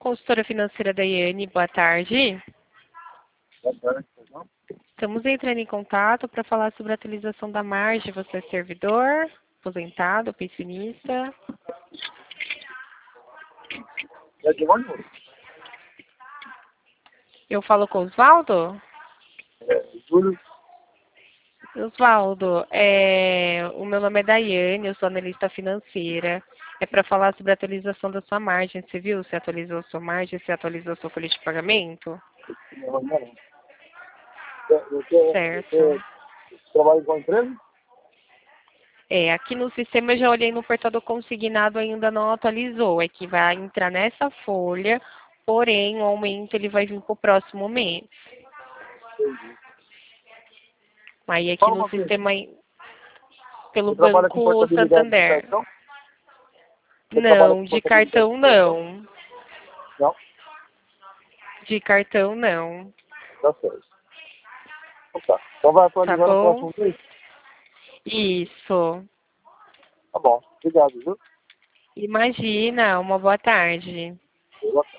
consultora financeira Daiane, boa tarde. Boa tarde, não? Estamos entrando em contato para falar sobre a atualização da margem. Você é servidor, aposentado, pensionista? É de onde? Eu falo com o Osvaldo? Júlio. Osvaldo, o meu nome é Daiane, eu sou analista financeira. É para falar sobre a atualização da sua margem. Você viu? Você atualizou a sua margem, você atualizou a sua folha de pagamento? Não. Certo. Você trabalha com a empresa? Aqui no sistema eu já olhei no portal do consignado, ainda não atualizou. É que vai entrar nessa folha, porém o aumento ele vai vir para o próximo mês. Entendi. Aí aqui Fala no uma coisa. sistema, pelo Você trabalha com Banco portabilidade de Santander. cartão? Você trabalha Não, com de portabilidade cartão de cartão? não. Não? De cartão não. Tá certo. Então tá. Então vai Tá atualizar no bom? próximo mês? Isso. Tá bom. Obrigado, viu? Imagina, uma boa tarde. Boa tarde.